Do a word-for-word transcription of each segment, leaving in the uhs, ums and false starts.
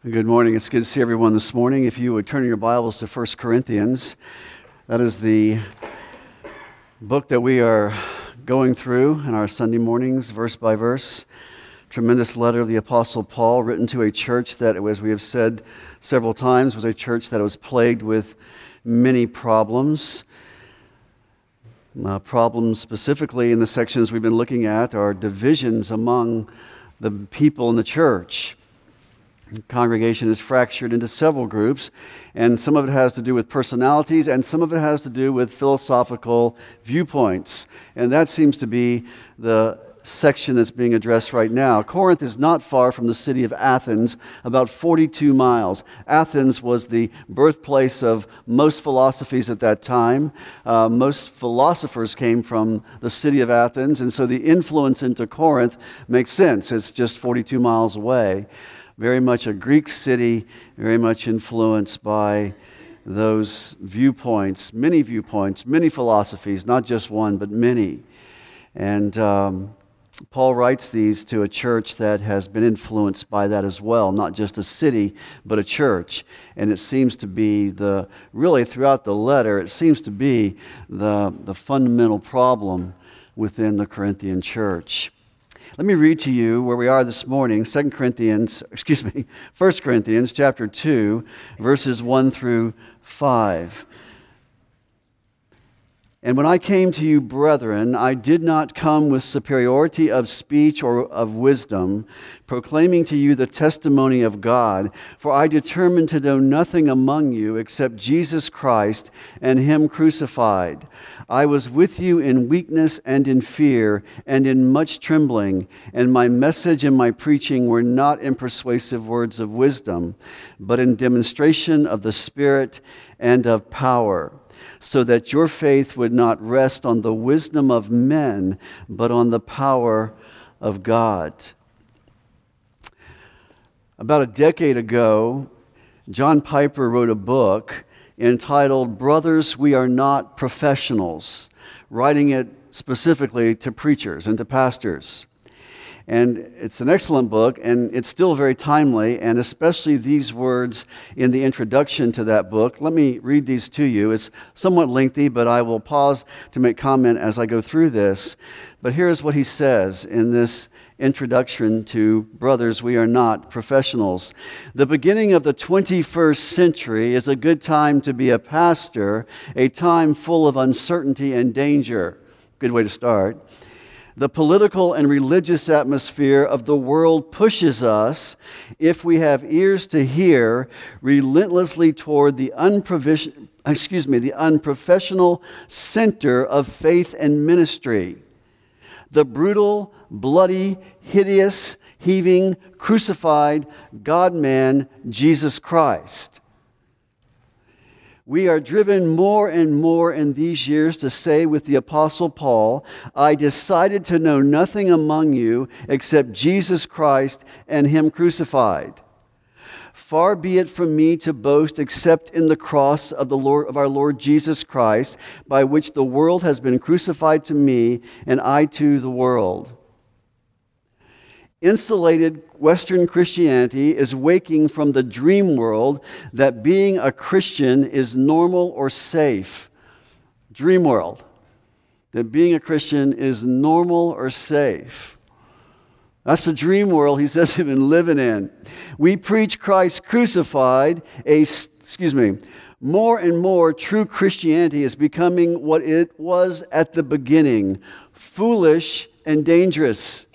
Good morning. It's good to see everyone this morning. If you would turn your Bibles to First Corinthians, that is the book that we are going through in our Sunday mornings, verse by verse. Tremendous letter of the Apostle Paul, written to a church that, as we have said several times, was a church that was plagued with many problems. Uh, problems specifically in the sections we've been looking at are divisions among the people in the church. The congregation is fractured into several groups, and some of it has to do with personalities, and some of it has to do with philosophical viewpoints. And that seems to be the section that's being addressed right now. Corinth is not far from the city of Athens, about forty-two miles. Athens was the birthplace of most philosophies at that time. Uh, most philosophers came from the city of Athens, and so the influence into Corinth makes sense. It's just forty-two miles away. Very much a Greek city, very much influenced by those viewpoints, many viewpoints, many philosophies, not just one, but many. And um, Paul writes these to a church that has been influenced by that as well, not just a city, but a church. And it seems to be the, really throughout the letter, it seems to be the, the fundamental problem within the Corinthian church. Let me read to you where we are this morning, Second Corinthians, excuse me, First Corinthians chapter two, verses one through five. And when I came to you, brethren, I did not come with superiority of speech or of wisdom, proclaiming to you the testimony of God, for I determined to know nothing among you except Jesus Christ and Him crucified. I was with you in weakness and in fear and in much trembling, and my message and my preaching were not in persuasive words of wisdom, but in demonstration of the Spirit and of power, so that your faith would not rest on the wisdom of men, but on the power of God. About a decade ago, John Piper wrote a book entitled Brothers, We Are Not Professionals, writing it specifically to preachers and to pastors. And it's an excellent book, and it's still very timely, and especially these words in the introduction to that book. Let me read these to you. It's somewhat lengthy, but I will pause to make comment as I go through this. But here's what he says in this introduction to Brothers, We Are Not Professionals. The beginning of the twenty-first century is a good time to be a pastor, a time full of uncertainty and danger. Good way to start. The political and religious atmosphere of the world pushes us, if we have ears to hear, relentlessly toward the unprovision, excuse me, the unprofessional center of faith and ministry. The brutal, bloody, hideous, heaving, crucified God-man, Jesus Christ. We are driven more and more in these years to say with the Apostle Paul, I decided to know nothing among you except Jesus Christ and Him crucified. Far be it from me to boast except in the cross of the Lord of our Lord Jesus Christ, by which the world has been crucified to me and I to the world. Insulated Western Christianity is waking from the dream world that being a Christian is normal or safe. Dream world. That being a Christian is normal or safe. That's the dream world he says we've been living in. We preach Christ crucified. A, excuse me. More and more true Christianity is becoming what it was at the beginning. Foolish and dangerous.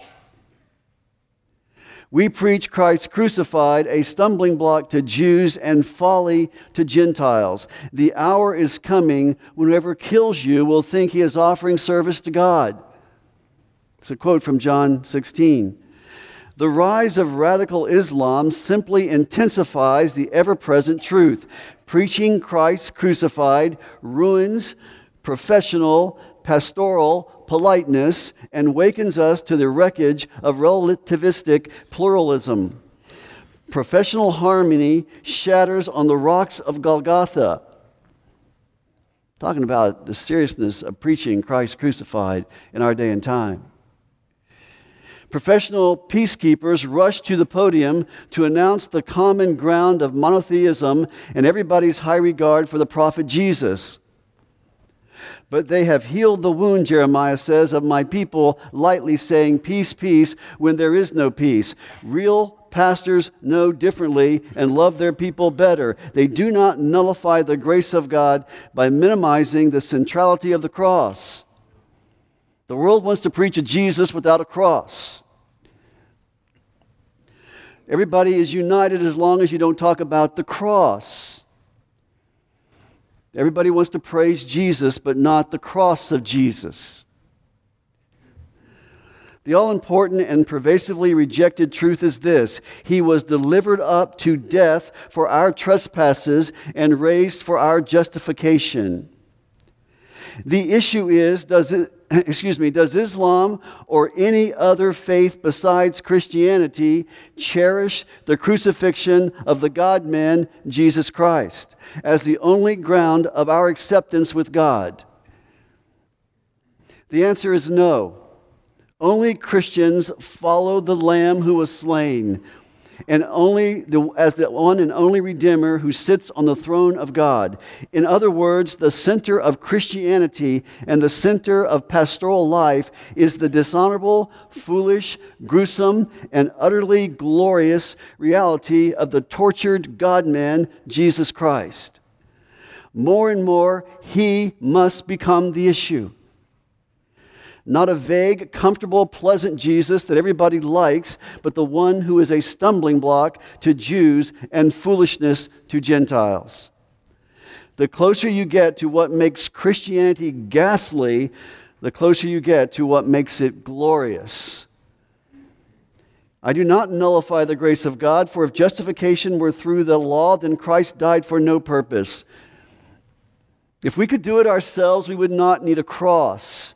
We preach Christ crucified, a stumbling block to Jews and folly to Gentiles. The hour is coming when whoever kills you will think he is offering service to God. It's a quote from John sixteen. The rise of radical Islam simply intensifies the ever-present truth. Preaching Christ crucified ruins professional, pastoral politeness and wakens us to the wreckage of relativistic pluralism. Professional harmony shatters on the rocks of Golgotha. Talking about the seriousness of preaching Christ crucified in our day and time. Professional peacekeepers rush to the podium to announce the common ground of monotheism and everybody's high regard for the prophet Jesus. But they have healed the wound, Jeremiah says, of my people, lightly saying, peace, peace, when there is no peace. Real pastors know differently and love their people better. They do not nullify the grace of God by minimizing the centrality of the cross. The world wants to preach a Jesus without a cross. Everybody is united as long as you don't talk about the cross. Everybody wants to praise Jesus, but not the cross of Jesus. The all-important and pervasively rejected truth is this: He was delivered up to death for our trespasses and raised for our justification. The issue is, does it, excuse me, does Islam or any other faith besides Christianity cherish the crucifixion of the God-man, Jesus Christ, as the only ground of our acceptance with God? The answer is no. Only Christians follow the Lamb who was slain, and only the, as the one and only Redeemer who sits on the throne of God. In other words, the center of Christianity and the center of pastoral life is the dishonorable, foolish, gruesome, and utterly glorious reality of the tortured God-man, Jesus Christ. More and more, He must become the issue. Not a vague, comfortable, pleasant Jesus that everybody likes, but the one who is a stumbling block to Jews and foolishness to Gentiles. The closer you get to what makes Christianity ghastly, the closer you get to what makes it glorious. I do not nullify the grace of God, for if justification were through the law, then Christ died for no purpose. If we could do it ourselves, we would not need a cross.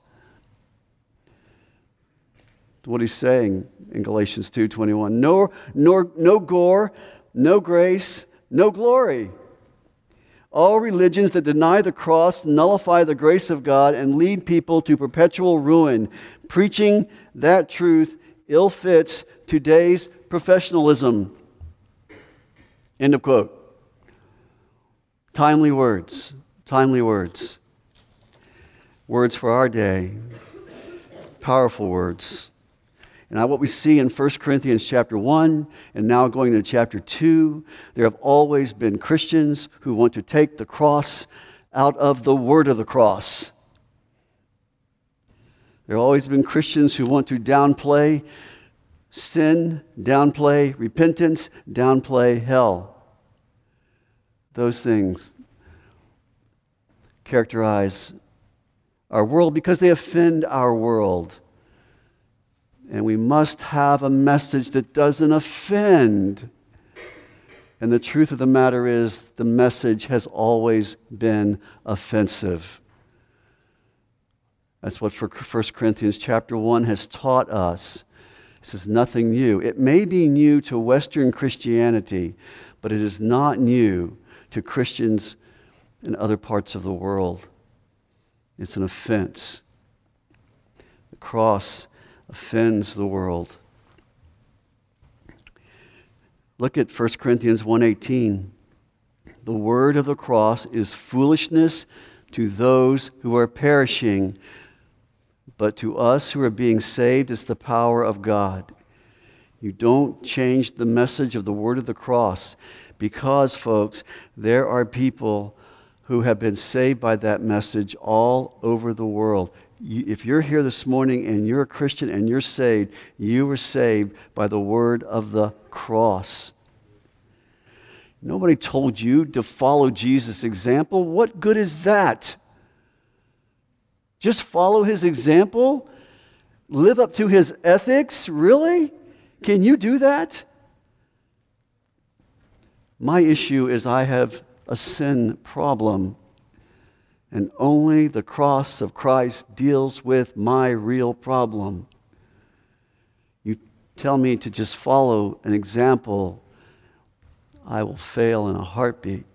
What he's saying in Galatians two twenty-one. No, nor, no gore, no grace, no glory. All religions that deny the cross nullify the grace of God and lead people to perpetual ruin. Preaching that truth ill fits today's professionalism. End of quote. Timely words. Timely words. Words for our day. Powerful words. Now, what we see in First Corinthians chapter one and now going to chapter two, there have always been Christians who want to take the cross out of the word of the cross. There have always been Christians who want to downplay sin, downplay repentance, downplay hell. Those things characterize our world because they offend our world. And we must have a message that doesn't offend. And the truth of the matter is, the message has always been offensive. That's what First Corinthians chapter one has taught us. This is nothing new. It may be new to Western Christianity, but it is not new to Christians in other parts of the world. It's an offense. The cross offends the world. Look at First Corinthians one eighteen. The word of the cross is foolishness to those who are perishing, but to us who are being saved is the power of God. You don't change the message of the word of the cross because, folks, there are people who have been saved by that message all over the world. If you're here this morning and you're a Christian and you're saved, you were saved by the word of the cross. Nobody told you to follow Jesus' example. What good is that? Just follow his example? Live up to his ethics? Really? Can you do that? My issue is I have a sin problem. And only the cross of Christ deals with my real problem. You tell me to just follow an example, I will fail in a heartbeat.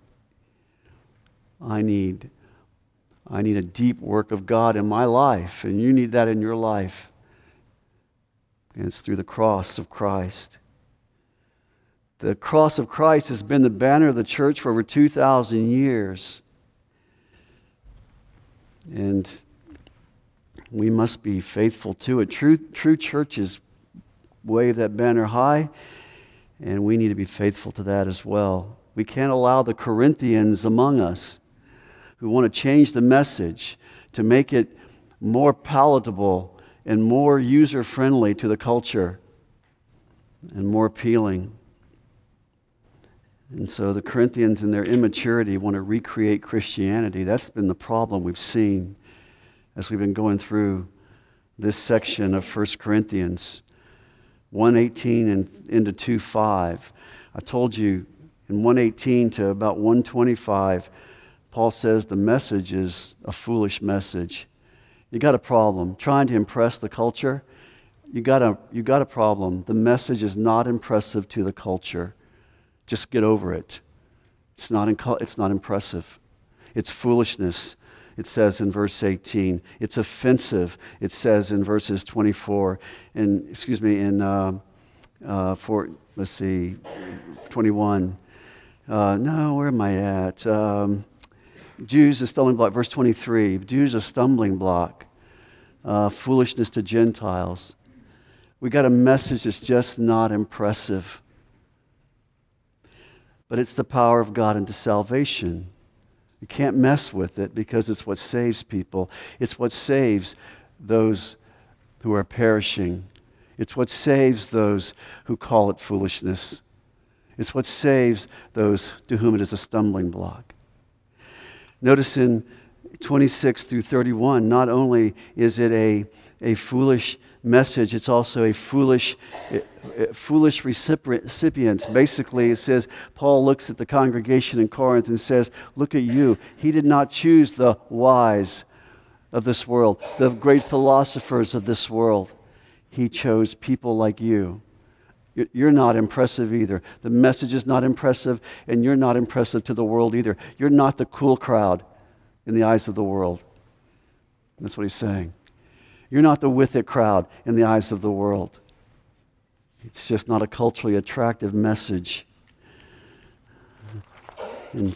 I need, I need a deep work of God in my life, and you need that in your life. And it's through the cross of Christ. The cross of Christ has been the banner of the church for over two thousand years. And we must be faithful to it. True, true churches wave that banner high, and we need to be faithful to that as well. We can't allow the Corinthians among us who want to change the message to make it more palatable and more user-friendly to the culture and more appealing. And so the Corinthians in their immaturity want to recreate Christianity. That's been the problem we've seen as we've been going through this section of First Corinthians one eighteen and into two five. I told you in one eighteen to about one twenty-five, Paul says the message is a foolish message. You got a problem trying to impress the culture. You got a you got a problem. The message is not impressive to the culture. Just get over it. It's not inco- it's not impressive. It's foolishness. It says in verse eighteen. It's offensive. It says in verses twenty-four and excuse me in uh, uh, for let's see twenty-one. Uh, no, where am I at? Um, Jews a stumbling block. Verse twenty-three. Jews a stumbling block. Uh, foolishness to Gentiles. We got a message that's just not impressive. But it's the power of God into salvation. You can't mess with it because it's what saves people. It's what saves those who are perishing. It's what saves those who call it foolishness. It's what saves those to whom it is a stumbling block. Notice in twenty-six through thirty-one, not only is it a, a foolish message, it's also a foolish foolish recipients. Basically, it says, Paul looks at the congregation in Corinth and says, look at you. He did not choose the wise of this world, the great philosophers of this world. He chose people like you. You're not impressive either. The message is not impressive, and you're not impressive to the world either. You're not the cool crowd in the eyes of the world. That's what he's saying. You're not the with it crowd in the eyes of the world. It's just not a culturally attractive message. And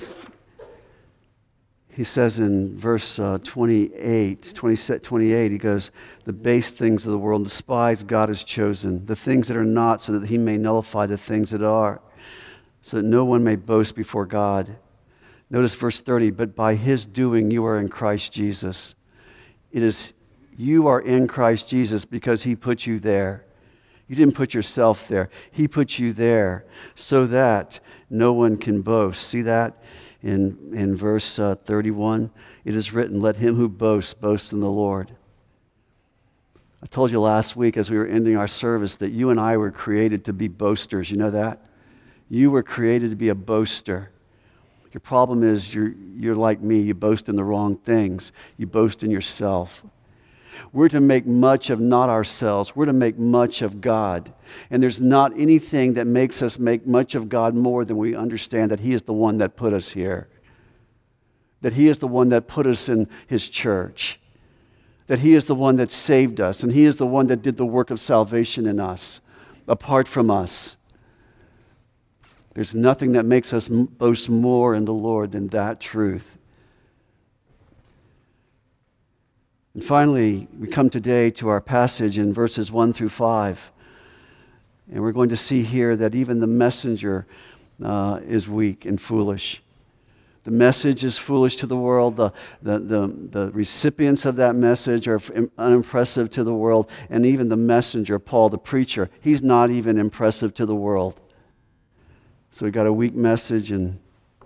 he says in verse uh, twenty-eight, twenty, twenty-eight, he goes, the base things of the world despise God has chosen, the things that are not, so that he may nullify the things that are, so that no one may boast before God. Notice verse thirty, but by his doing you are in Christ Jesus. It is you are in Christ Jesus because he put you there. You didn't put yourself there. He put you there so that no one can boast. See that in, in verse uh, thirty-one? It is written, let him who boasts, boast in the Lord. I told you last week as we were ending our service that you and I were created to be boasters. You know that? You were created to be a boaster. Your problem is you're, you're like me. You boast in the wrong things. You boast in yourself. We're to make much of not ourselves. We're to make much of God. And there's not anything that makes us make much of God more than we understand that he is the one that put us here. That he is the one that put us in his church. That he is the one that saved us. And he is the one that did the work of salvation in us, apart from us. There's nothing that makes us boast more in the Lord than that truth. And finally, we come today to our passage in verses one through five. And we're going to see here that even the messenger uh, is weak and foolish. The message is foolish to the world. The, the, the, the recipients of that message are unimpressive to the world. And even the messenger, Paul, the preacher, he's not even impressive to the world. So we got a weak message and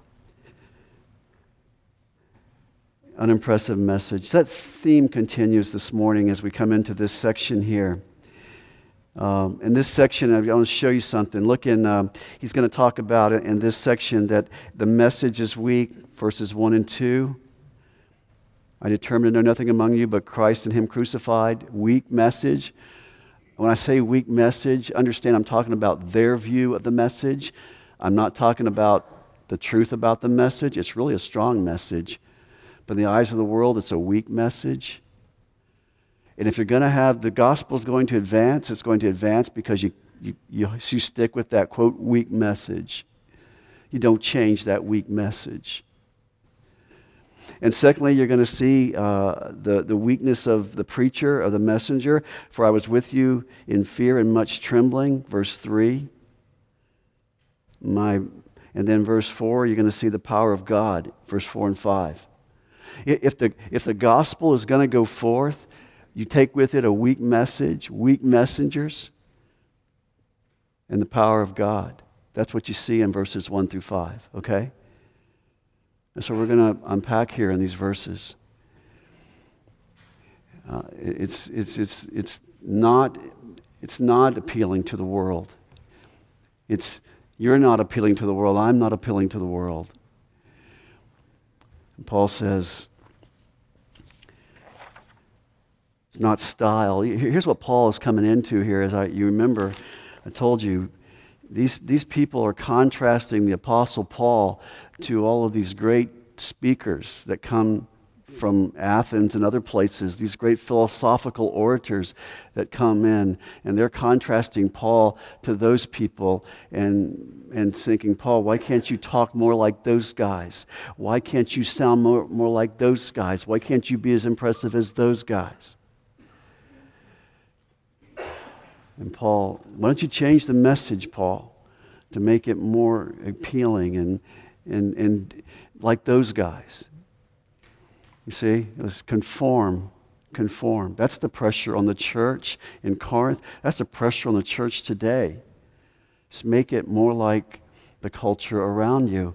unimpressive message. That theme continues this morning as we come into this section here. Um, in this section, I want to show you something. Look in, um, he's going to talk about it in this section that the message is weak, verses one and two. I determined to know nothing among you but Christ and him crucified. Weak message. When I say weak message, understand I'm talking about their view of the message. I'm not talking about the truth about the message. It's really a strong message. But in the eyes of the world, it's a weak message. And if you're going to have the gospel's going to advance, it's going to advance because you, you, you, you stick with that, quote, weak message. You don't change that weak message. And secondly, you're going to see uh, the, the weakness of the preacher, of the messenger. For I was with you in fear and much trembling, verse three. My, and then verse four, you're going to see the power of God, verse four and five. If the, if the gospel is going to go forth, you take with it a weak message, weak messengers, and the power of God. That's what you see in verses one through five, okay? And so we're going to unpack here in these verses. Uh, it's, it's, it's, it's, not, it's not appealing to the world. It's, you're not appealing to the world. I'm not appealing to the world. And Paul says, it's not style. Here's what Paul is coming into here. As I, you remember, I told you, these, these people are contrasting the Apostle Paul to all of these great speakers that come from Athens and other places, these great philosophical orators that come in, and they're contrasting Paul to those people and, and thinking, Paul, why can't you talk more like those guys? Why can't you sound more, more like those guys? Why can't you be as impressive as those guys? And Paul, why don't you change the message, Paul, to make it more appealing and and and like those guys? You see, it was conform, conform. That's the pressure on the church in Corinth. That's the pressure on the church today. Just make it more like the culture around you.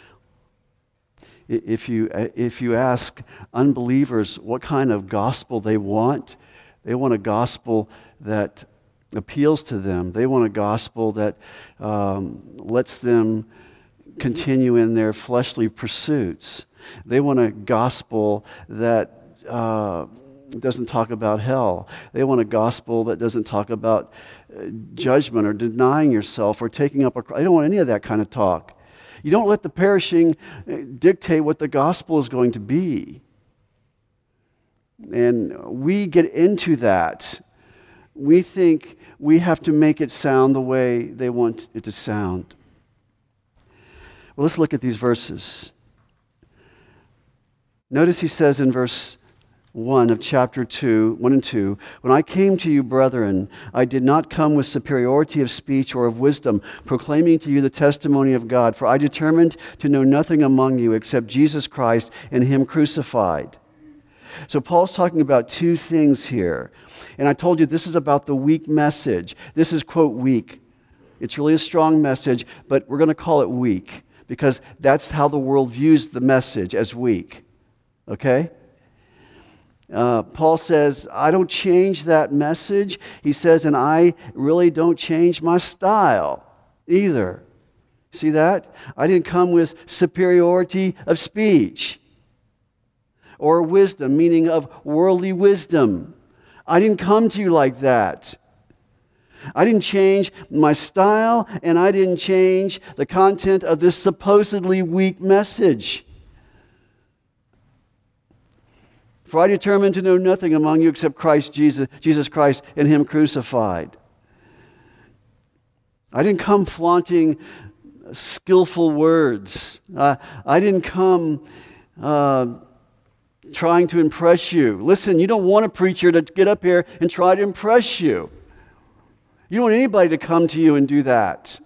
If you if you ask unbelievers what kind of gospel they want, they want a gospel that appeals to them. They want a gospel that um, lets them continue in their fleshly pursuits. They want a gospel that uh, doesn't talk about hell. They want a gospel that doesn't talk about uh, judgment or denying yourself or taking up a cross. They don't want any of that kind of talk. You don't let the perishing dictate what the gospel is going to be. And we get into that. We think we have to make it sound the way they want it to sound. Well, let's look at these verses. Notice he says in verse one of chapter two, one and two, when I came to you, brethren, I did not come with superiority of speech or of wisdom, proclaiming to you the testimony of God, for I determined to know nothing among you except Jesus Christ and Him crucified. So Paul's talking about two things here. And I told you this is about the weak message. This is, quote, weak. It's really a strong message, but we're going to call it weak because that's how the world views the message, as weak. Okay? Uh, Paul says, I don't change that message. He says, and I really don't change my style either. See that? I didn't come with superiority of speech or wisdom, meaning of worldly wisdom. I didn't come to you like that. I didn't change my style, and I didn't change the content of this supposedly weak message. For I determined to know nothing among you except Christ Jesus, Jesus Christ and Him crucified. I didn't come flaunting skillful words. Uh, I didn't come uh, trying to impress you. Listen, you don't want a preacher to get up here and try to impress you. You don't want anybody to come to you and do that.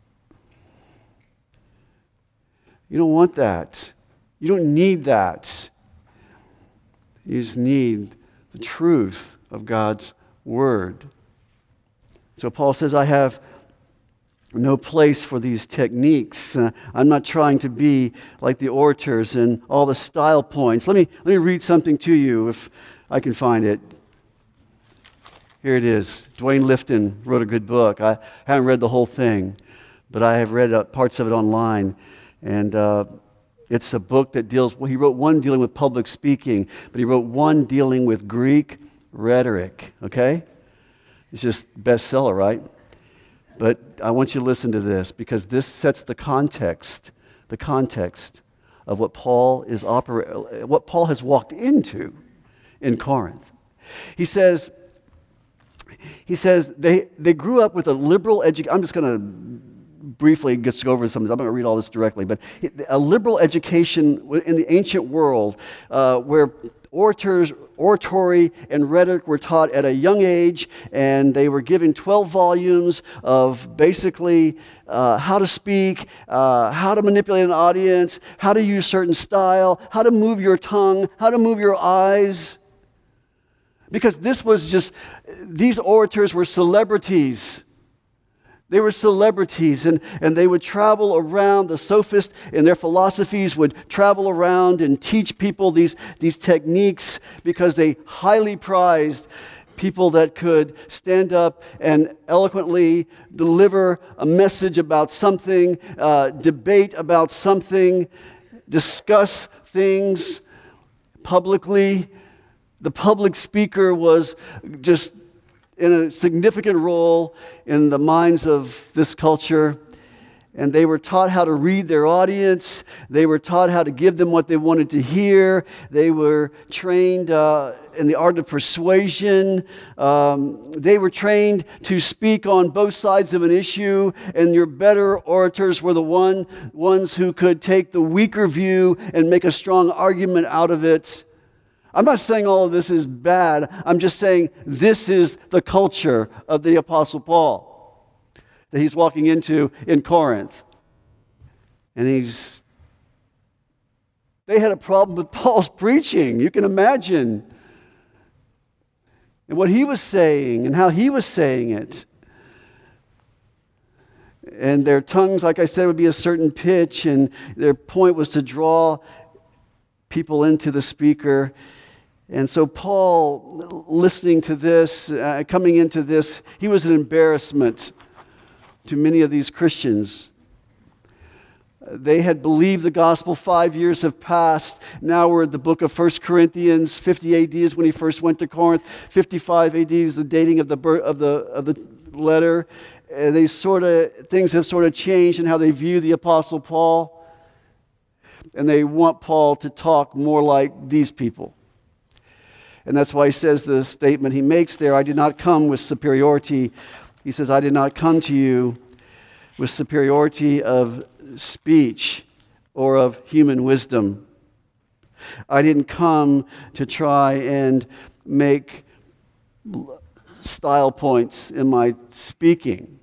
You don't want that. You don't need that. You just need the truth of God's Word. So Paul says, I have no place for these techniques. Uh, I'm not trying to be like the orators and all the style points. Let me, let me read something to you if I can find it. Here it is. Dwayne Lifton wrote a good book. I haven't read the whole thing, but I have read uh, parts of it online. And uh, it's a book that deals, well, he wrote one dealing with public speaking, but he wrote one dealing with Greek rhetoric, okay? It's just bestseller, right? But I want you to listen to this because this sets the context, the context of what Paul is opera- what Paul has walked into in Corinth. He says, he says they, they grew up with a liberal education. I'm just going to briefly just go over some of this. I'm not going to read all this directly, but a liberal education in the ancient world uh, where orators, oratory and rhetoric were taught at a young age, and they were given twelve volumes of basically uh, how to speak, uh, how to manipulate an audience, how to use certain style, how to move your tongue, how to move your eyes. Because this was just, these orators were celebrities. They were celebrities, and, and they would travel around. The sophists in their philosophies would travel around and teach people these, these techniques because they highly prized people that could stand up and eloquently deliver a message about something, uh, debate about something, discuss things publicly. The public speaker was just in a significant role in the minds of this culture. And they were taught how to read their audience. They were taught how to give them what they wanted to hear. They were trained uh, in the art of persuasion. Um, they were trained to speak on both sides of an issue. And your better orators were the one, ones who could take the weaker view and make a strong argument out of it. I'm not saying all of this is bad. I'm just saying this is the culture of the Apostle Paul that he's walking into in Corinth. And he's, they had a problem with Paul's preaching. You can imagine. And what he was saying and how he was saying it. And their tongues, like I said, would be a certain pitch, and their point was to draw people into the speaker. And so Paul, listening to this, uh, coming into this, he was an embarrassment to many of these Christians. They had believed the gospel. Five years have passed. Now we're at the book of First Corinthians. fifty A D is when he first went to Corinth. fifty-five A D is the dating of the of the of the letter. And they sort of things have sort of changed in how they view the Apostle Paul, and they want Paul to talk more like these people. And that's why he says the statement he makes there, I did not come with superiority. He says, I did not come to you with superiority of speech or of human wisdom. I didn't come to try and make style points in my speaking.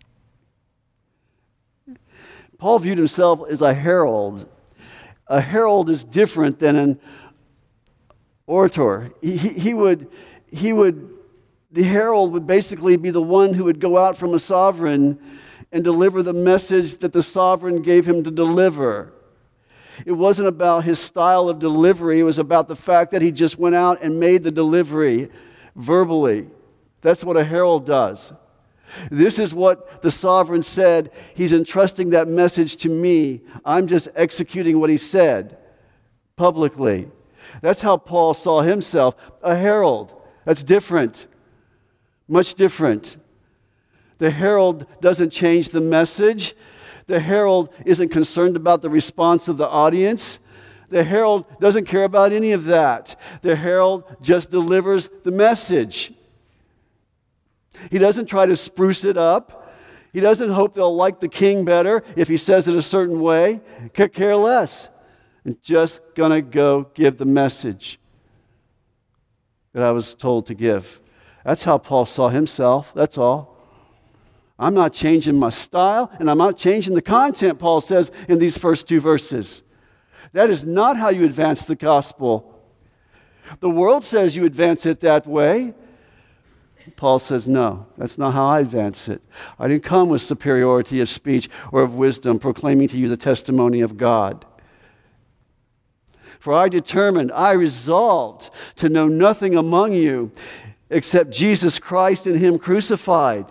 Paul viewed himself as a herald. A herald is different than an orator. He, he, he would, he would, the herald would basically be the one who would go out from a sovereign and deliver the message that the sovereign gave him to deliver. It wasn't about his style of delivery. It was about the fact that he just went out and made the delivery verbally. That's what a herald does. This is what the sovereign said. He's entrusting that message to me. I'm just executing what he said publicly. That's how Paul saw himself, a herald. That's different, much different. The herald doesn't change the message. The herald isn't concerned about the response of the audience. The herald doesn't care about any of that. The herald just delivers the message. He doesn't try to spruce it up. He doesn't hope they'll like the king better if he says it a certain way. Could care less. And just going to go give the message that I was told to give. That's how Paul saw himself. That's all. I'm not changing my style, and I'm not changing the content, Paul says in these first two verses. That is not how you advance the gospel. The world says you advance it that way. Paul says, no, that's not how I advance it. I didn't come with superiority of speech or of wisdom, proclaiming to you the testimony of God. For I determined, I resolved to know nothing among you except Jesus Christ and Him crucified.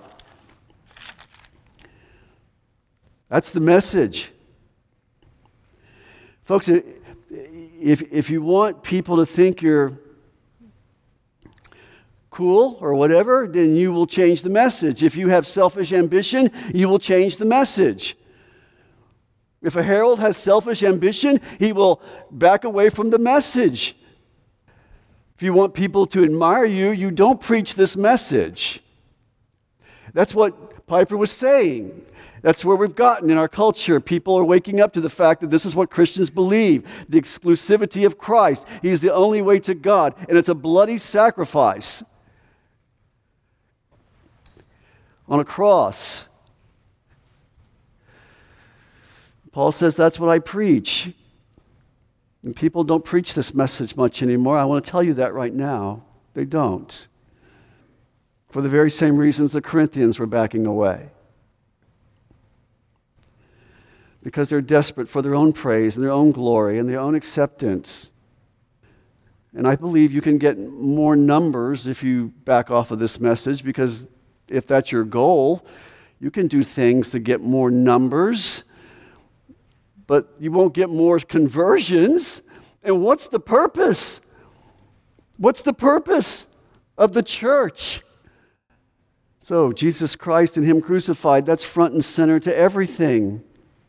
That's the message. Folks, if, if you want people to think you're cool or whatever, then you will change the message. If you have selfish ambition, you will change the message. If a herald has selfish ambition, he will back away from the message. If you want people to admire you, you don't preach this message. That's what Piper was saying. That's where we've gotten in our culture. People are waking up to the fact that this is what Christians believe, the exclusivity of Christ. He's the only way to God, and it's a bloody sacrifice on a cross. Paul says, that's what I preach. And people don't preach this message much anymore. I want to tell you that right now. They don't. For the very same reasons the Corinthians were backing away. Because they're desperate for their own praise and their own glory and their own acceptance. And I believe you can get more numbers if you back off of this message, because if that's your goal, you can do things to get more numbers, but you won't get more conversions. And what's the purpose? What's the purpose of the church? So, Jesus Christ and Him crucified, that's front and center to everything.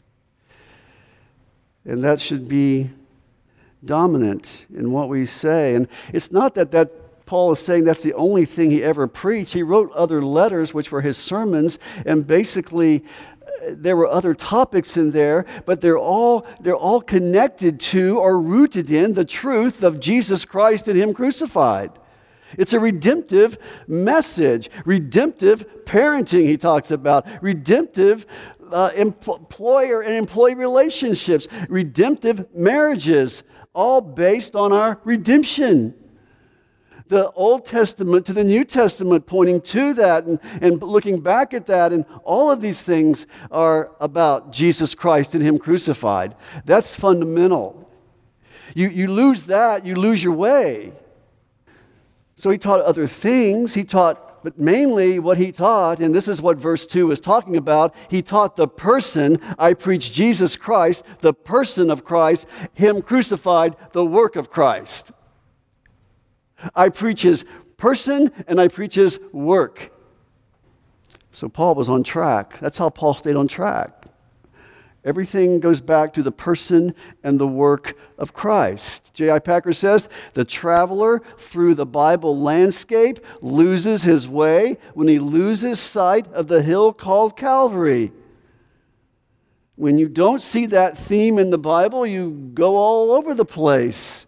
And that should be dominant in what we say. And it's not that, that Paul is saying that's the only thing he ever preached. He wrote other letters, which were his sermons, and basically there were other topics in there, but they're all, they're all connected to or rooted in the truth of Jesus Christ and Him crucified. It's a redemptive message. Redemptive parenting, he talks about. Redemptive uh, employer and employee relationships. Redemptive marriages, all based on our redemption. The Old Testament to the New Testament pointing to that and, and looking back at that. And all of these things are about Jesus Christ and Him crucified. That's fundamental. You, you lose that, you lose your way. So he taught other things. He taught, but mainly what he taught, and this is what verse two is talking about, he taught the person. I preach Jesus Christ, the person of Christ, Him crucified, the work of Christ. I preach His person and I preach His work. So Paul was on track. That's how Paul stayed on track. Everything goes back to the person and the work of Christ. J I Packer says, the traveler through the Bible landscape loses his way when he loses sight of the hill called Calvary. When you don't see that theme in the Bible, you go all over the place.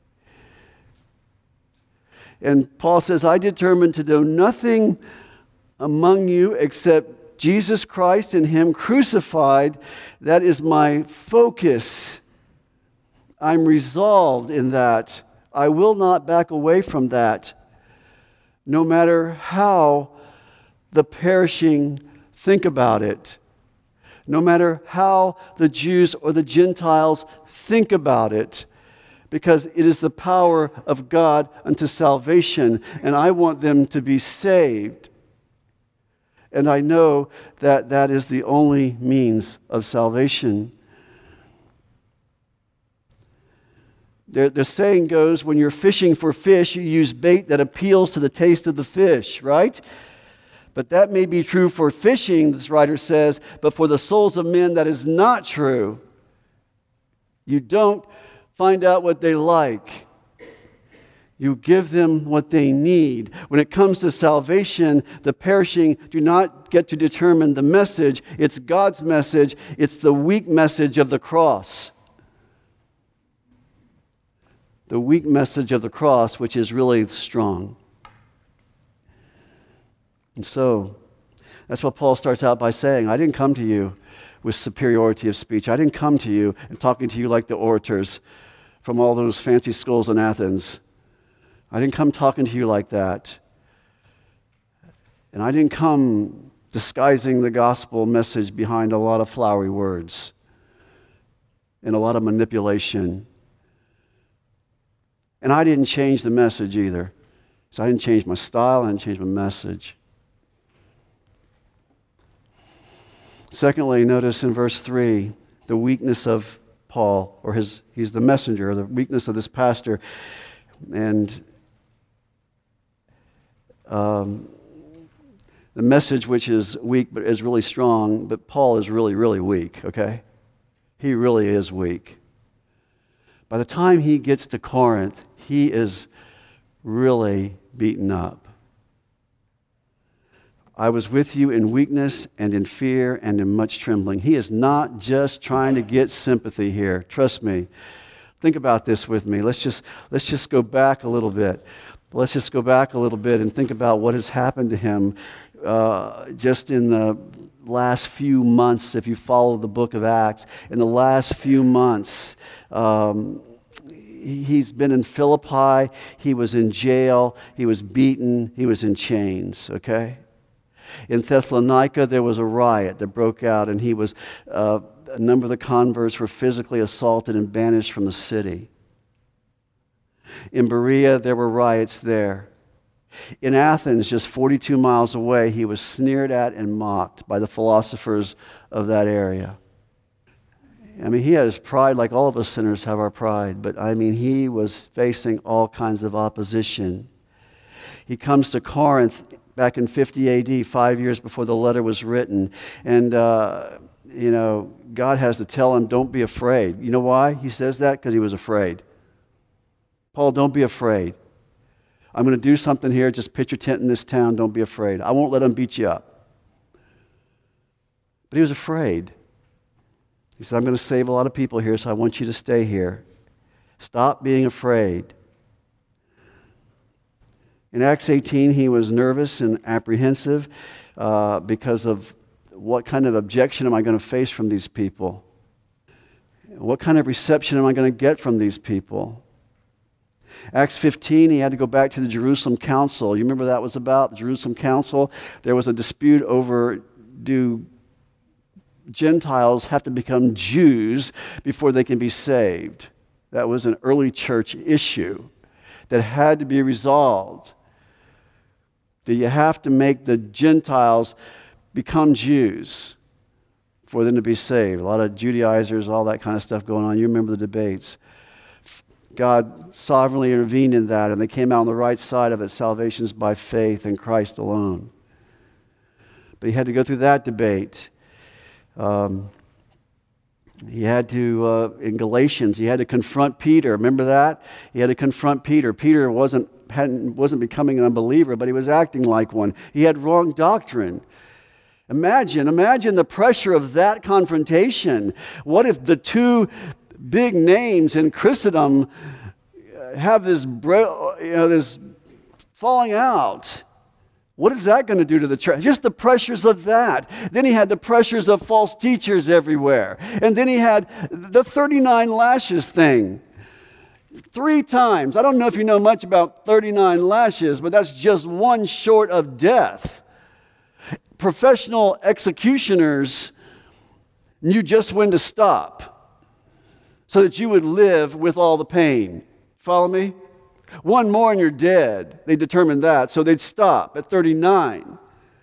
And Paul says, I determined to do nothing among you except Jesus Christ and Him crucified. That is my focus. I'm resolved in that. I will not back away from that. No matter how the perishing think about it. No matter how the Jews or the Gentiles think about it. Because it is the power of God unto salvation. And I want them to be saved. And I know that that is the only means of salvation. The, the saying goes, when you're fishing for fish, you use bait that appeals to the taste of the fish, right? But that may be true for fishing, this writer says, but for the souls of men, that is not true. You don't find out what they like. You give them what they need. When it comes to salvation, the perishing do not get to determine the message. It's God's message. It's the weak message of the cross. The weak message of the cross, which is really strong. And so, that's what Paul starts out by saying. I didn't come to you with superiority of speech. I didn't come to you and talking to you like the orators from all those fancy schools in Athens. I didn't come talking to you like that. And I didn't come disguising the gospel message behind a lot of flowery words and a lot of manipulation. And I didn't change the message either. So I didn't change my style, I didn't change my message. Secondly, notice in verse three, the weakness of Paul, or his, he's the messenger, the weakness of this pastor. And um, the message, which is weak but is really strong, but Paul is really, really weak, okay? He really is weak. By the time he gets to Corinth, he is really beaten up. I was with you in weakness and in fear and in much trembling. He is not just trying to get sympathy here. Trust me. Think about this with me. Let's just, let's just go back a little bit. Let's just go back a little bit and think about what has happened to him uh, just in the last few months. If you follow the book of Acts, in the last few months, um, he's been in Philippi, he was in jail, he was beaten, he was in chains, okay? In Thessalonica, there was a riot that broke out, and he was, uh, a number of the converts were physically assaulted and banished from the city. In Berea, there were riots there. In Athens, just forty-two miles away, he was sneered at and mocked by the philosophers of that area. I mean, he had his pride like all of us sinners have our pride, but I mean, he was facing all kinds of opposition. He comes to Corinth back in fifty A D, five years before the letter was written, and, uh, you know, God has to tell him, don't be afraid. You know why he says that? Because he was afraid. Paul, don't be afraid. I'm going to do something here. Just pitch your tent in this town. Don't be afraid. I won't let them beat you up. But he was afraid. He said, I'm going to save a lot of people here, so I want you to stay here. Stop being afraid. In Acts eighteen, he was nervous and apprehensive uh, because of what kind of objection am I going to face from these people? What kind of reception am I going to get from these people? Acts fifteen, he had to go back to the Jerusalem Council. You remember that was about? The Jerusalem Council? There was a dispute over, do Gentiles have to become Jews before they can be saved? That was an early church issue that had to be resolved. Do you have to make the Gentiles become Jews for them to be saved? A lot of Judaizers, all that kind of stuff going on. You remember the debates. God sovereignly intervened in that, and they came out on the right side of it. Salvation's by faith in Christ alone. But he had to go through that debate. Um, he had to, uh, in Galatians, he had to confront Peter. Remember that? He had to confront Peter. Peter wasn't, hadn't, wasn't becoming an unbeliever, but he was acting like one. He had wrong doctrine. Imagine, imagine the pressure of that confrontation. What if the two big names in Christendom have this, you know, this falling out? What is that going to do to the church? Just the pressures of that. Then he had the pressures of false teachers everywhere. And then he had the thirty-nine lashes thing. Three times. I don't know if you know much about thirty-nine lashes, but that's just one short of death. Professional executioners knew just when to stop so that you would live with all the pain. Follow me? One more and you're dead. They determined that, so they'd stop at thirty-nine.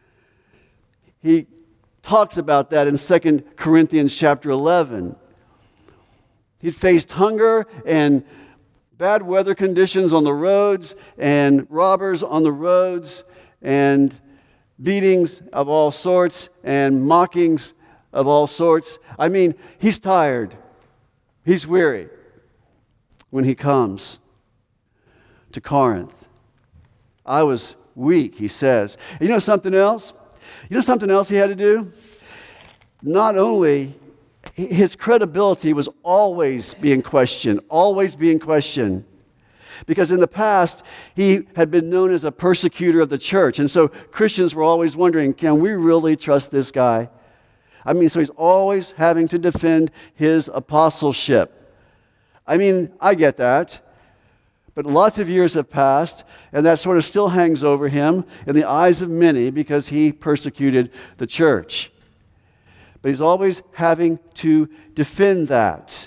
He talks about that in Second Corinthians chapter eleven. He'd faced hunger and bad weather conditions on the roads and robbers on the roads and beatings of all sorts and mockings of all sorts. I mean, he's tired. He's weary when he comes to Corinth. I was weak, he says. And you know something else? You know something else he had to do? Not only his credibility was always being questioned, always being questioned. Because in the past, he had been known as a persecutor of the church. And so Christians were always wondering, can we really trust this guy? I mean, so he's always having to defend his apostleship. I mean, I get that. But lots of years have passed, and that sort of still hangs over him in the eyes of many because he persecuted the church. But he's always having to defend that.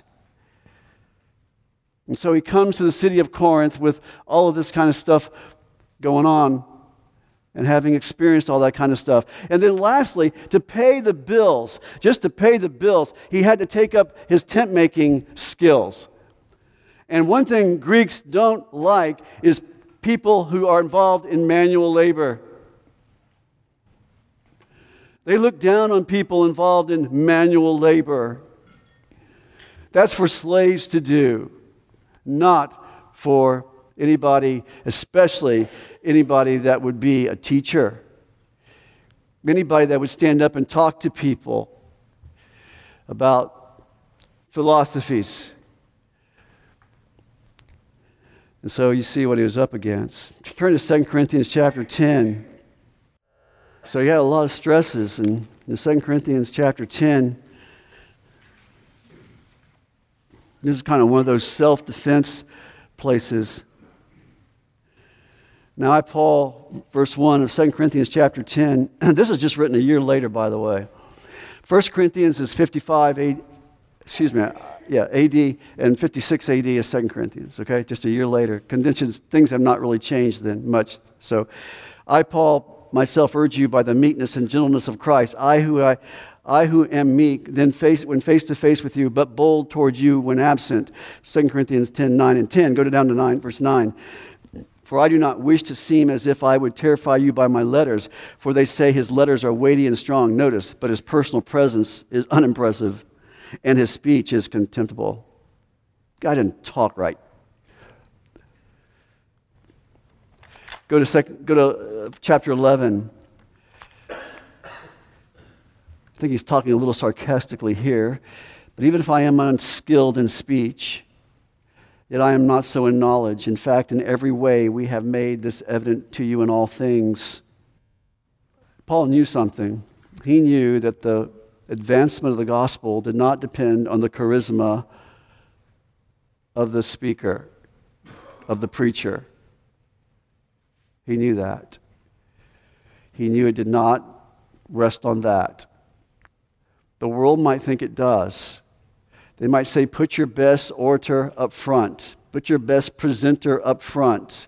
And so he comes to the city of Corinth with all of this kind of stuff going on and having experienced all that kind of stuff. And then lastly, to pay the bills, just to pay the bills, he had to take up his tent-making skills. And one thing Greeks don't like is people who are involved in manual labor. They look down on people involved in manual labor. That's for slaves to do, not for Anybody, especially anybody that would be a teacher. Anybody that would stand up and talk to people about philosophies. And so you see what he was up against. Turn to Second Corinthians chapter ten. So he had a lot of stresses. And in Second Corinthians chapter ten, this is kind of one of those self-defense places. Now I, Paul, verse one of Second Corinthians chapter ten, this was just written a year later, by the way. First Corinthians is fifty-five, A D, excuse me, yeah, A D, and fifty-six A D is Second Corinthians, okay? Just a year later. Conditions, things have not really changed then much. So I, Paul, myself urge you by the meekness and gentleness of Christ, I who I, I who am meek, then face when face to face with you, but bold toward you when absent. Second Corinthians ten, nine and ten. Go down to nine, verse nine. For I do not wish to seem as if I would terrify you by my letters, for they say his letters are weighty and strong. Notice, but his personal presence is unimpressive, and his speech is contemptible. Guy didn't talk right. Go to second, go to uh, chapter eleven. I think he's talking a little sarcastically here. But even if I am unskilled in speech, yet I am not so in knowledge. In fact, in every way we have made this evident to you in all things. Paul knew something. He knew that the advancement of the gospel did not depend on the charisma of the speaker, of the preacher. He knew that. He knew it did not rest on that. The world might think it does. They might say, put your best orator up front. Put your best presenter up front.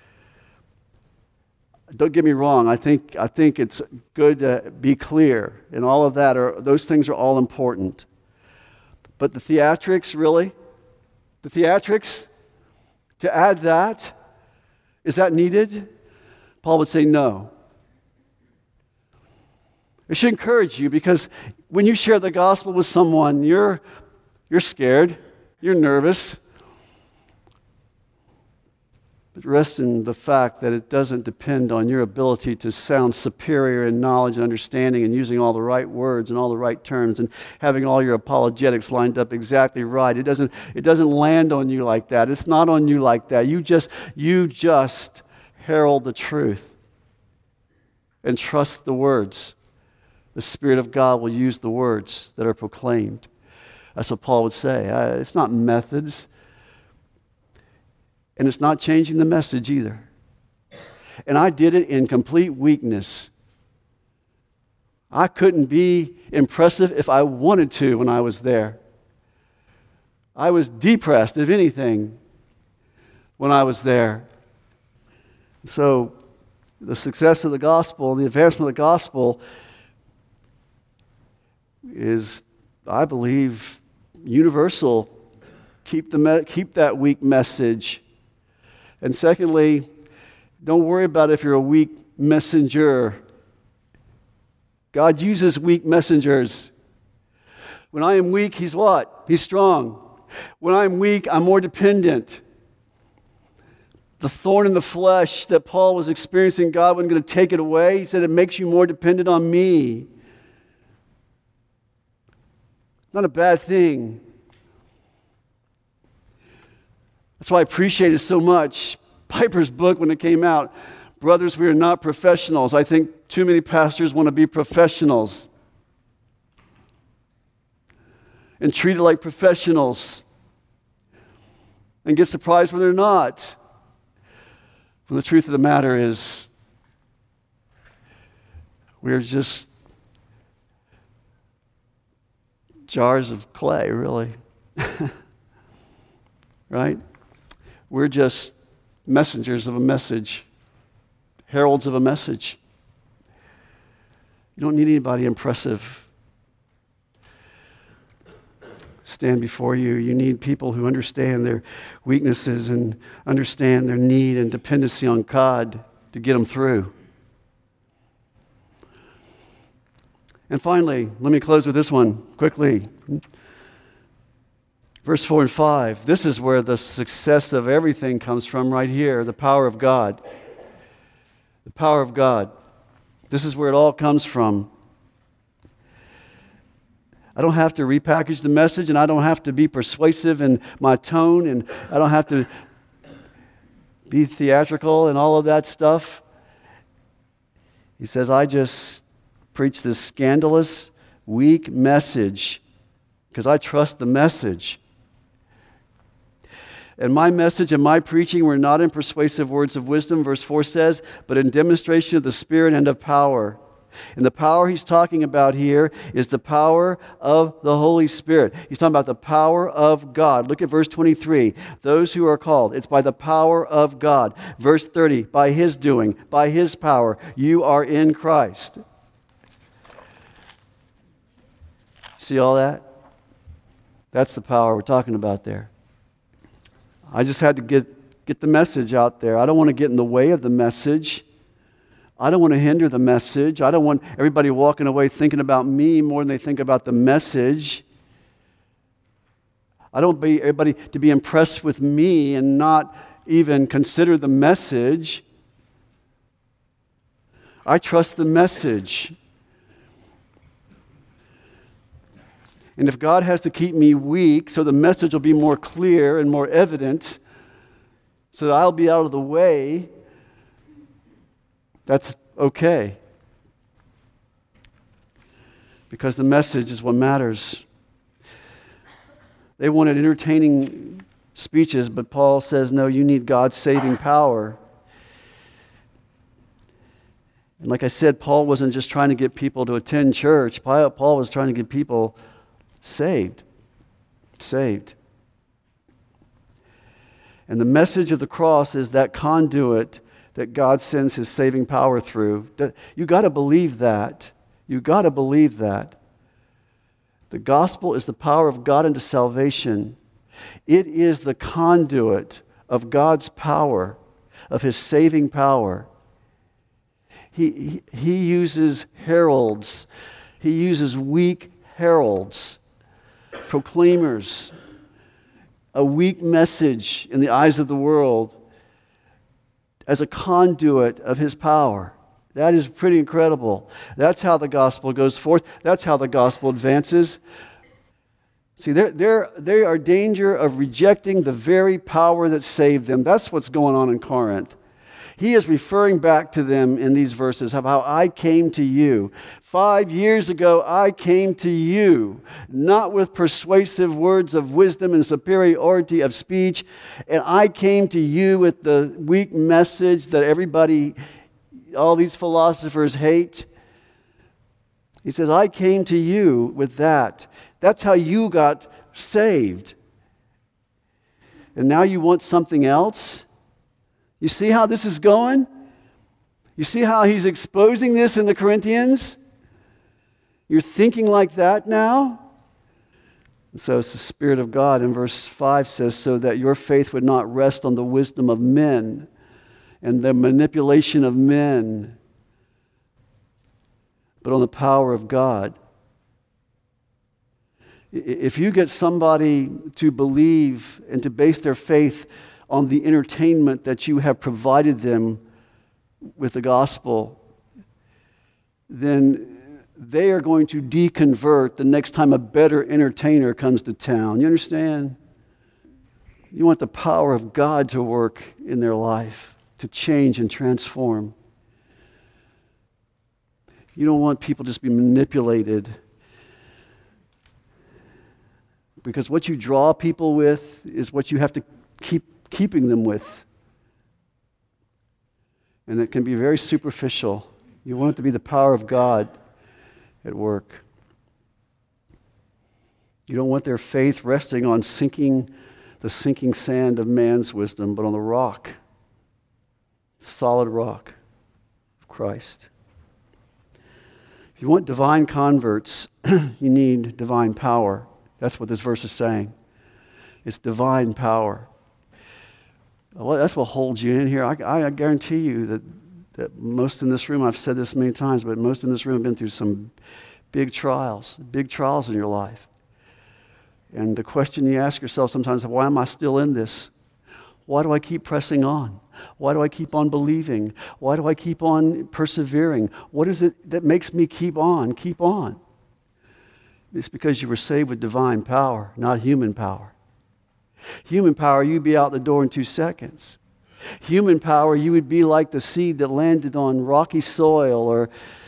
Don't get me wrong. I think, I think it's good to be clear. And all of that, are those things are all important. But the theatrics, really? The theatrics? To add that? Is that needed? Paul would say no. It should encourage you, because when you share the gospel with someone, you're You're scared. You're nervous. But rest in the fact that it doesn't depend on your ability to sound superior in knowledge and understanding and using all the right words and all the right terms and having all your apologetics lined up exactly right. It doesn't, it doesn't land on you like that. It's not on you like that. You just, you just herald the truth and trust the words. The Spirit of God will use the words that are proclaimed. That's what Paul would say. Uh, it's not methods. And it's not changing the message either. And I did it in complete weakness. I couldn't be impressive if I wanted to when I was there. I was depressed, if anything, when I was there. So the success of the gospel, the advancement of the gospel is, I believe, universal. Keep the me- keep that weak message. And secondly, don't worry about if you're a weak messenger. God uses weak messengers. When I am weak, He's what? He's strong. When I'm weak, I'm more dependent. The thorn in the flesh that Paul was experiencing, God wasn't going to take it away. He said, it makes you more dependent on me. Not a bad thing. That's why I appreciate it so much. Piper's book, when it came out, Brothers, We Are Not Professionals. I think too many pastors want to be professionals and treated like professionals and get surprised when they're not. When the truth of the matter is, we're just jars of clay, really. Right? We're just messengers of a message, heralds of a message. You don't need anybody impressive stand before you. You need people who understand their weaknesses and understand their need and dependency on God to get them through. And finally, let me close with this one quickly. Verse four and five, this is where the success of everything comes from right here, the power of God. The power of God. This is where it all comes from. I don't have to repackage the message, and I don't have to be persuasive in my tone, and I don't have to be theatrical and all of that stuff. He says, I just preach this scandalous, weak message because I trust the message. And my message and my preaching were not in persuasive words of wisdom, verse four says, but in demonstration of the Spirit and of power. And the power he's talking about here is the power of the Holy Spirit. He's talking about the power of God. Look at verse twenty-three. Those who are called, it's by the power of God. Verse thirty, by His doing, by His power, you are in Christ. See all that? That's the power we're talking about there. I just had to get, get the message out there. I don't want to get in the way of the message. I don't want to hinder the message. I don't want everybody walking away thinking about me more than they think about the message. I don't want everybody to be impressed with me and not even consider the message. I trust the message. And if God has to keep me weak so the message will be more clear and more evident so that I'll be out of the way, that's okay. Because the message is what matters. They wanted entertaining speeches, but Paul says, no, you need God's saving power. And like I said, Paul wasn't just trying to get people to attend church. Paul was trying to get people saved. Saved. And the message of the cross is that conduit that God sends His saving power through. You got to believe that. You got to believe that. The gospel is the power of God into salvation. It is the conduit of God's power, of His saving power. He, he, he uses heralds. He uses weak heralds, proclaimers, a weak message in the eyes of the world as a conduit of His power. That is pretty incredible. That's how the gospel goes forth. That's how the gospel advances. See, they're, they're, they are in danger of rejecting the very power that saved them. That's what's going on in Corinth. He is referring back to them in these verses of how I came to you. Five years ago, I came to you, not with persuasive words of wisdom and superiority of speech, and I came to you with the weak message that everybody, all these philosophers hate. He says, I came to you with that. That's how you got saved. And now you want something else? You see how this is going? You see how he's exposing this in the Corinthians? You're thinking like that now? And so it's the Spirit of God. In verse five says, so that your faith would not rest on the wisdom of men and the manipulation of men, but on the power of God. If you get somebody to believe and to base their faith on the entertainment that you have provided them with the gospel, then they are going to deconvert the next time a better entertainer comes to town. You understand? You want the power of God to work in their life, to change and transform. You don't want people just to be manipulated. Because what you draw people with is what you have to keep keeping them with. And it can be very superficial. You want it to be the power of God at work. You don't want their faith resting on sinking, the sinking sand of man's wisdom, but on the rock, solid rock of Christ. If you want divine converts, you need divine power. That's what this verse is saying. It's divine power. Well, that's what holds you in here. I, I guarantee you that, that most in this room, I've said this many times, but most in this room have been through some big trials, big trials in your life. And the question you ask yourself sometimes, why am I still in this? Why do I keep pressing on? Why do I keep on believing? Why do I keep on persevering? What is it that makes me keep on, keep on? It's because you were saved with divine power, not human power. Human power, you'd be out the door in two seconds. Human power, you would be like the seed that landed on rocky soil or,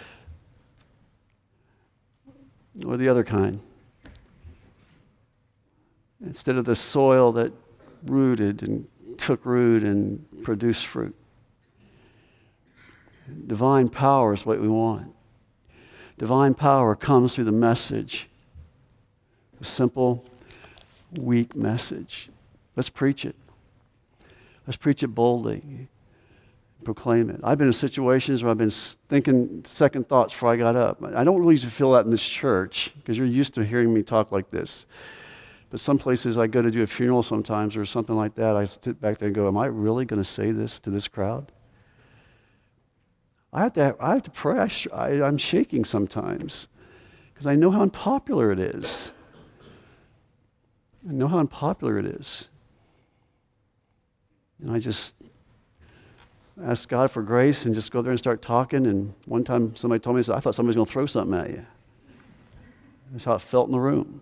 or the other kind. Instead of the soil that rooted and took root and produced fruit. Divine power is what we want. Divine power comes through the message. A simple, weak message. Let's preach it. Let's preach it boldly. Proclaim it. I've been in situations where I've been thinking second thoughts before I got up. I don't really feel that in this church because you're used to hearing me talk like this. But some places I go to do a funeral sometimes or something like that, I sit back there and go, am I really going to say this to this crowd? I have to, I have to pray. I sh- I, I'm shaking sometimes because I know how unpopular it is. I know how unpopular it is. And I just ask God for grace and just go there and start talking. And one time somebody told me, I thought somebody was going to throw something at you. That's how it felt in the room.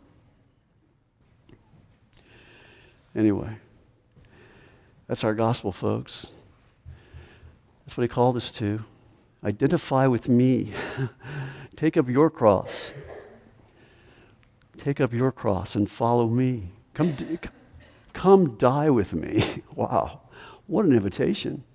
Anyway, that's our gospel, folks. That's what he called us to. Identify with me. Take up your cross. Take up your cross and follow me. Come, come die with me. Wow. What an invitation.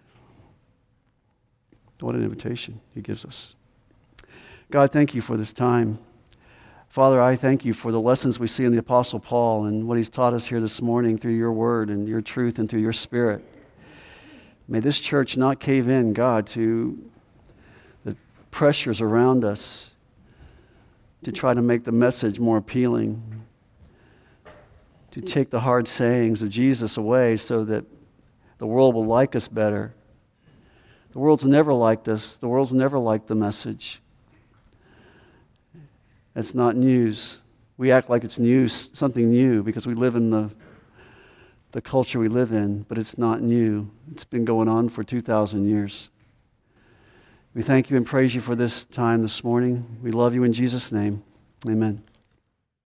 What an invitation he gives us. God, thank you for this time. Father, I thank you for the lessons we see in the Apostle Paul and what he's taught us here this morning through your word and your truth and through your spirit. May this church not cave in, God, to the pressures around us to try to make the message more appealing, to take the hard sayings of Jesus away so that the world will like us better. The world's never liked us. The world's never liked the message. It's not news. We act like it's news, something new, because we live in the, the culture we live in, but it's not new. It's been going on for two thousand years. We thank you and praise you for this time this morning. We love you in Jesus' name. Amen.